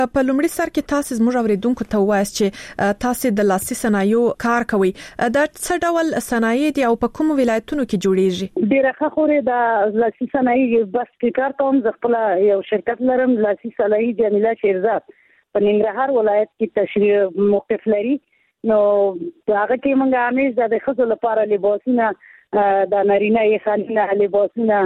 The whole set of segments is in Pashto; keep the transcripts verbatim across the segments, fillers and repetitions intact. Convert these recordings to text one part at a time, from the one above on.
په لومړي سر کې تاسو زموږ اوریدونکو ته وایي چې تاسو د لاسي صنایعو کار کوي. دا څه ډول صنایع دي او په کوم ولایتونو کې جوړیږي؟ ډیره ښه خوري د لاسي صنایع بس کې کار کوم. زه خپل یو شرکت لرم لاسي صنایع جمیله شیرزاد په ننګرهار ولایت کې تشریح موقف لري. نو هغه کې موږ همیش د خزو لپاره لباسونه د نارینه یې خانینه لباسونه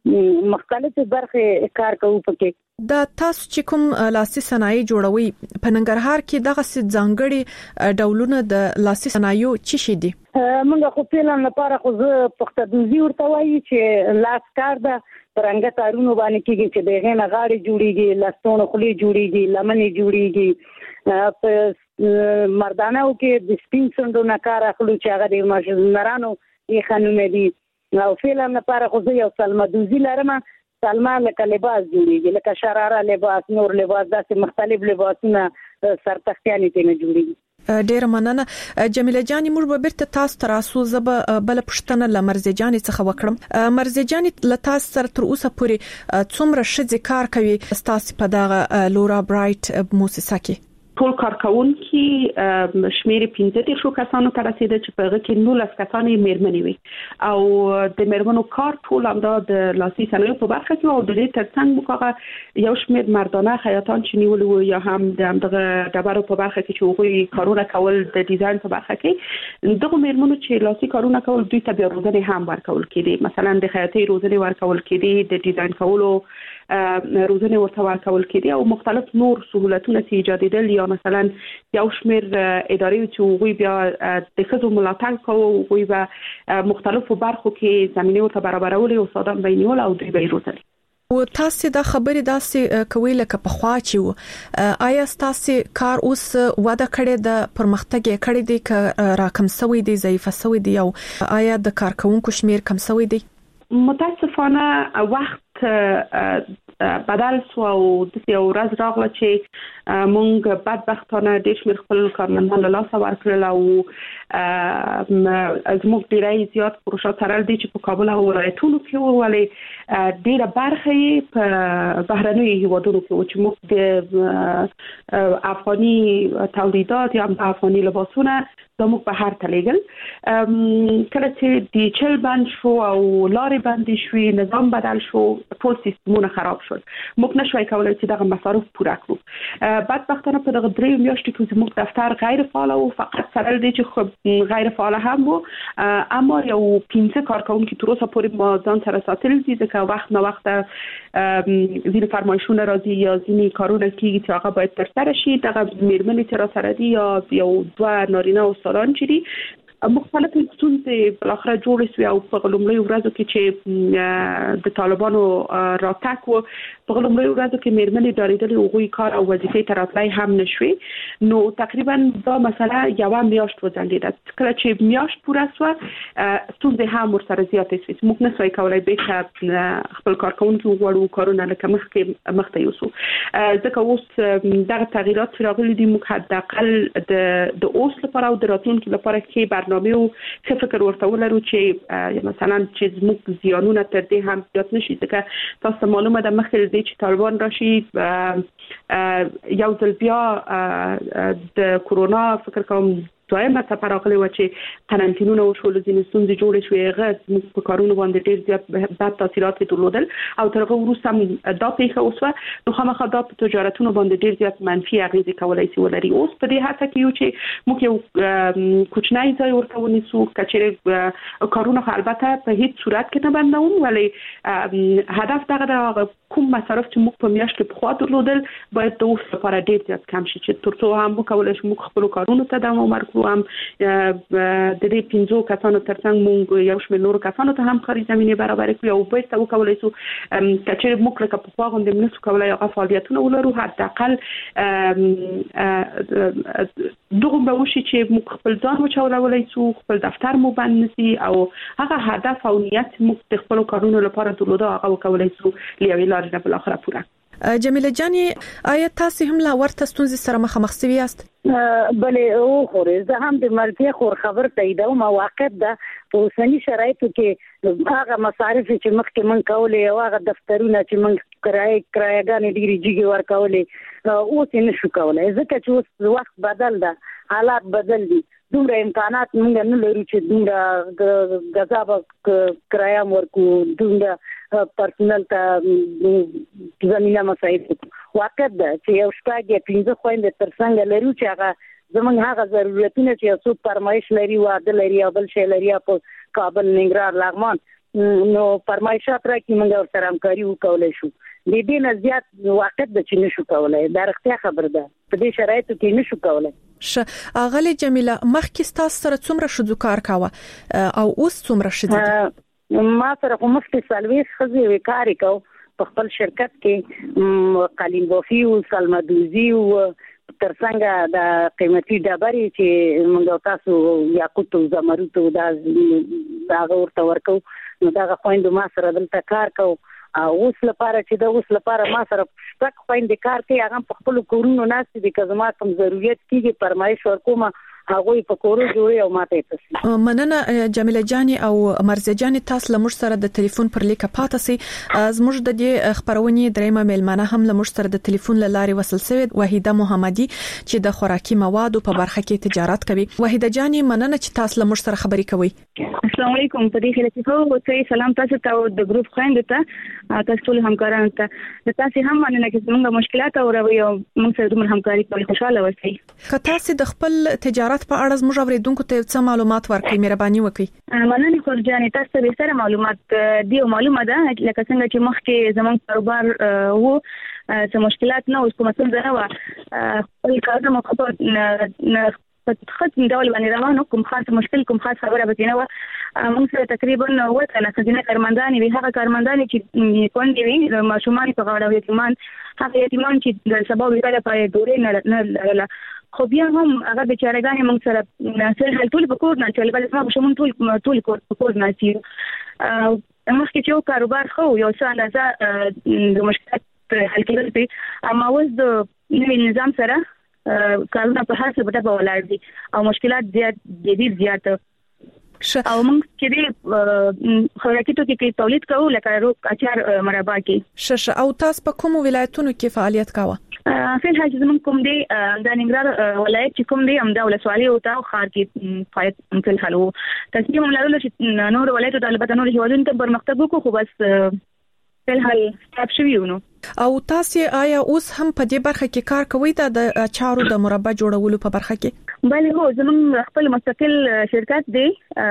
مختلف برخه کار کوو. پکې دا تاسو چې کوم لاسي صنایع جوړوي په ننګرهار کې دغه څه ځانګړي ډولونه د لاسي صنایعو څه شي دي؟ موږ خو پیلان لپاره خو زه پختدوزي ورته وایي چې لاس کار ده پرنګ تارونو باندې کېږي چې دغه نه غاړي جوړيږي، لاسونه خولي جوړيږي، لمنې جوړيږي. په مردانو کې د سپین سندو نه کار اخلو چې هغه د ماشینرانو یې خانونه دي. او فعلا لپاره خو زه یو سلمه دوزي لرم. سلمه لکه لباس جوړيږي، لکه شراره لباس، نور لباس، داسې مختلف لباسونه سرتختیانې ته جوړيږي. ډیر مننه جمیله جان. موږ به بیرته تاسو ته راسو. زب بل پښتنه لمرزه جان څخه وکړم. مرزه جان له تاسو سره تر اوسه پورې څومره شذ کار کوي تاسو په دغه لورا برایټ موسسه کې؟ ټول کارکونکي شمیر پنځه دیرشو کسانو ته رسیده چې په هغه کې نولس کسان میرمنې وي او د میرمنو کار ټول هم د لاسي صنایعو په برخه کې او د دې ترڅنګ موږ یو شمیر مردانه خیاطان چې نیول وو یا هم د دغه ډبرو په برخه کې چې هغوی کارونه کول د ډیزاین په برخه کې دغه میرمنو چې لاسي کارونه کول دوی ته بیا روزنه هم ورکول کېدي. مثلا د خیاطۍ روزنه ورکول کېدي، د ډیزاین کولو روزنه ورته ورکول کېدي او مختلف نور سہولتونه چې ایجادېدل یا مثلا یو شمیر ادارې چې هغوی بیا د ښځو ملاتړ کوي، هغوی به مختلفو برخو کې زمینه ورته برابرول او استادان به نیول او دوی به یې روزل. او تاسو د خبرې داسې کوي لکه په خوا چې وو. آیا تاسو کار اوس وده کړې د پرمختګ کړې دي ک راکم سوي دي، ضعیفه سوي دي او آیا د کارکونکو شمیر کم سوي دي؟ متاسفانه وخت بدل سو او د یو ورځ راغله چې مونږ بدبختانه ډېر شمېر خپل کارمندان له لاسه ورکړل او زموږ ډېری زیات پروژه تړل دي چې په کابل او ولایتونو کې وو، ولې ډېره برخه یې په بهرنیو هیوادونو کې وو چې موږ د افغاني تولیدات یا هم افغاني لباسونه زموږ په هر تلیګل. کله چې دی چل بند شو او لارې بندې شوې، نظام بدل شو، ټول سیستمونه خراب شول. موږ نشوای کولای چې دغه مصارف پوره کړو. بدبختانه په دغه درې میاشتو کې زموږ دفتر غیر فعال او فقط سره دی چې خو غیر فعال هم وو، اما یو پنځه کارکونکي تر اوسه پورې ما ځان سره ساتل دي ځکه وخت نه وخت ځینې فرمایشونه راځي یا ځینې کارونه کېږي چې هغه باید ترسره شي. دغه میرمنې چې را سره دي یا یو دوه نارینه استادان چې دي مختلف ستونزې بلاخره جوړې شوې او په لومړیو ورځو کې چې د طالبانو راتګ و په لومړیو ورځو کې میرمنې ډارېدلې هغوی کار او وظیفې ته راتلی هم نه شوې. نو تقریبا دا مسله یوه میاشت وځنډېده. کله چې میاشت پوره شوه ستونزې هم ورسره زیاتې شوې. موږ نشوای کولی بیرته خپل کارکوونکي وغواړو کارونه لکه مخکې مخته یوسو ځکه اوس دغه تغییرات چې راغلي دي موږ حداقل د اوس لپاره او د راتلونکي لپاره کې برنامه او څه فکر ورته ولرو چې مثلا چې زموږ زیانونه تر دې هم زیات نشي ځکه تاسو معلومه ده مخکې دې چې طالبان راشي یو ځل بیا د کورونا فکر کوم دویمه څپه راغلې وه چې قرنطینونه وشول، ځینې ستونزې جوړې شوې، هغه زموږ په کارونو باندې ډېر زیات بد تاثیرات یې درلودل او تر هغه وروسته هم دا پیښه وشوه. نو خامخا دا په تجارتونو باندې ډېر زیات منفي اغېزې کولی شي ولري. اوس په دې هڅه کې یو چې موږ یو کوچنی ځای ورته ونیسو که چېرې کارونه خو البته په هیڅ صورت کې نه بندوم، ولې هدف دغه د کوم مصارف چې موږ په میاشت کې پخوا درلودل باید د اوس لپاره ډېر زیات کم شي چې تر څو هم وکولی شو موږ خپلو کارونو ته دوام ورکړو، هم د دې پنځو کسانو ترڅنګ موږ یو شمېر نورو کسانو ته هم کاري زمینې برابرې کړو او باید وکولی شو که چېرې موږ لکه پخوا غوندې نشو کولی هغه فعالیتونه ولرو، حداقل دومره وشي چې موږ خپل ځان وچلولی شو، خپل دفتر مو بند نشي او هغه هدف او نیت موږ د خپلو کارونو لپاره درلوده هغه وکولی شو له یوې لارې نه بالاخره پوره. جمیله جانې آیا تاسو هم لا ورته ستونزې سره مخامخ شوي یاست؟ بلې او خورې زه هم د مرګي خور خبر تاییدوم او واقع ده په اوسني شرایطو کې هغه مصارف چې مخکې من کولې او هغه دفترونه چې من کرای کرایګان ډیری جګي ورکولې اوس یې نشو کولای ځکه چې اوس وخت بدل ده حالات بدل دي دومره امکانات موږ نه لرو چې دومره غذا کرایه ورکو دومره پرسنل ته زمينه مسایل واقع ده چې یو شپږ پنځه خويندې ترڅنګ لرو چې هغه زمونږ هغه ضرورتونه چې اوسو فرمایش لري واده لري او بل شی لري په کابل ننګرهار لغمان نو فرمایشات راکې موږ سره همکاري وکولای شو د دې نه زیات واقع د چې نشو کولای دا رښتیا خبر ده په دې شرایطو کې نشو کولای ش اغلی جمیله مخکې تاسو سره څومره شذو کار کاوه او اوس څومره شذو ما سره کوم مخکې سالويس خزي وکاري کو په خپل شرکت کې قالین بوفي او سلمدوزي او ترڅنګ د قیمتي ډبرې چې موږ تاسو یاقوت او زمرد او دا دا ورته ورکو نو دا خويندو ما سره دلته کار کو او اوس لپاره چې دا اوس لپاره ما سره شپږ خويندې کار کوي هغه په خپل کورونو ناس دي که زما کوم ضرورت کیږي فرمایش ورکوم هغه په کورو جوړي او ماته تاسو مننه جمیله جانی او مرزه جانی تاسو لمر سره د ټلیفون پر لیکه پاتې سي زموږ د دې خبرونې درېمه ملمنه هم لمر سره د ټلیفون لارې وصل شوی وحیده محمدي چې د خوراکي موادو په برخه کې تجارت کوي وحیده جانی مننه چې تاسو لمر سره خبري کوي السلام علیکم په دې خله چې خو ته سلام تاسو ته د ګروپ خويند ته تاسو ټول همکارانو ته تاسو هم مننه چې موږ مشکلات او موږ سره د همکاري په خوشاله وسی که تاسو د خپل تجارت په اړه زموږ اوریدونکو ته څه معلومات ورکړئ مهرباني وکړئ مننه خورجانې تاسو به سره معلومات دی معلومه ده لکه څنګه چې مخکې زموږ کاروبار وو څه مشکلات نه اوس کومه څه نه و خپل کار مو خپل په خاص ډول باندې روانو کوم خاص مشکل کوم خاص خبره به نه و موږ سره تقریبا وته نه څنګه کارمندان وی هغه کارمندان چې کون دی د ماشومان په غاړه یتیمان هغه یتیمان چې د سبا ویله په دورې نه نه خو بیا هم هغه بیچارهګان موږ سره سره ټول په کور نه چل بل ما شومون ټول ټول کور په کور نه سي مخکې چې کاروبار خو یو څه اندازه د مشکلات حل کېدل په اما اوس د نوي نظام سره کارونه په هر څه په ډول ولاړ دي او مشکلات زیات جدي زیات او موږ چې خوراکي توکي کې تولید کوو لکه روک اچار مربا کې شش او تاسو په کوم ولایتونو کې فعالیت کاوه فعل حاجز زمون کوم دی د ننګرهار ولایت چې کوم دی همدا ولسوالۍ او تاو خار کې فعالیت فعل حلو تصمیم لرلو چې نور ولایت د البته نور هیوادونو ته پرمختګ وکړو خو بس فعل حل ستاب شویونو او تاسو آیا اوس هم په دې برخه کې کار کوئ د اچارو د مربع جوړولو په برخه کې بله هو زمون خپل مستقل شرکت دی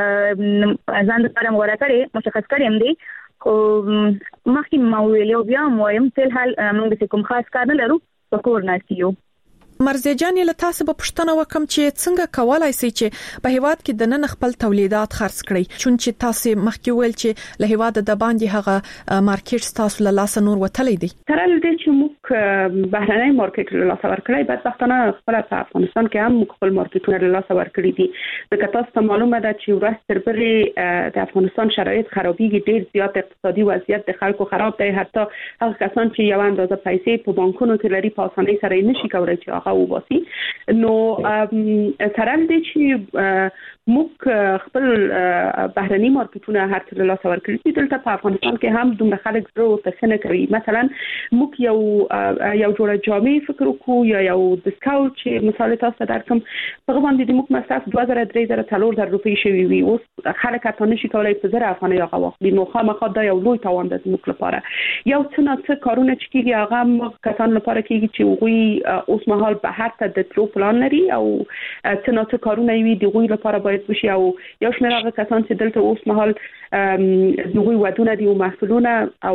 ځان لپاره مغوره کړی مشخص کړی هم دی خو مخکې ما ویلو بیا مویم فعل حل موږ کوم خاص کار نه لرو په کور ناسیو مرزه جانې له تاسو په پښتنه وکم چې څنګه کولای شئ چې په هیواد کې د نن خپل تولیدات خرڅ کړئ چونچې تاسو مخکې ویل چې له هیواد د باندې هغه مارکیټ تاسو له لاس نور وتلی دي تر دې چې موږ بهرنۍ مارکیټ له لاس ورکړی بعد وختونه خپل په افغانستان کې هم موږ خپل مارکیټونه له لاس ورکړي دي ځکه تاسو ته معلومه ده چې ورځ تر بلې د افغانستان شرایط خرابېږي ډېر زیات اقتصادي وضعیت د خلکو خراب دی حتی هغه کسان چې یو اندازه پیسې په بانکونو کې لري په اسانۍ سره نشي کولای چې او باسي نو ترڅ دې چې موږ خپل بهرني مارکیټونه هر څه له لاس ورکړي دلته په افغانستان کې هم دومره خلک زړه تسنه کوي مثلا موږ یو یو جوړه جامې فکر وکړو یا یو ډیسکاونټ چې مثال تاسو درکم په باندې موږ مصرف دوه زره درې زره څلور زره روپۍ شوي وي اوس خلک اته نشي کولای په زره افغانۍ هغه واخلي نو خامخا دا یو لوی تاوان ده موږ لپاره یو څه نه څه کارونه چې کیږي هغه موږ کسان لپاره کیږي چې وګړي اوس مهال په هر څه د تلو پلان لري او څه نه څه کارونه وي د وګړي لپاره باید وشي او یو شمېر هغه کسان چې دلته اوس مهال دغه ودونه دي او محصولونه او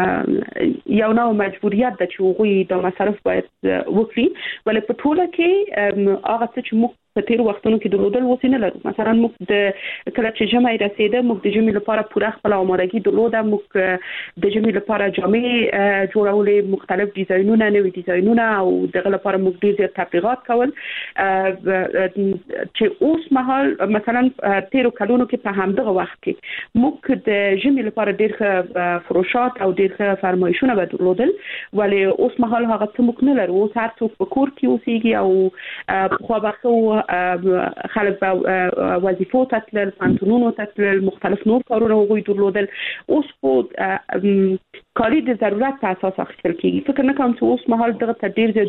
یو نوع مجبوریت ده چې وګړي د مصرف باید وکړي ولې په ټوله کې هغه څه چې موږ په تیر وختونو کې درلودل وسینه لرو مثلا موږ د کله چې جمعه رسیده موږ د جمعې لپاره پوره خپل آمادګي درلوده موږ د جمعې لپاره جامې جوړولې مختلف ډیزاینونه نوې ډیزاینونه او دغه لپاره موږ ډیر زیات تبلیغات کول چې اوس مهال مثلا تیر کلونو کې په همدغه وخت کې موږ د جمعې لپاره ډیر ښه فروشات او ډیر ښه فرمایشونه به درلودل ولې اوس مهال هغه څه موږ نه لرو اوس هر څوک په کور کې اوسېږي او خو به خلک به وظیفو ته تلل، پانتونونو ته تلل، مختلف نور کارونه هغوی درلودل. اوس خو کالي د ضرورت په اساس اخیستل کیږي. فکر نه کوم چې اوس مهال دغه ته ډیر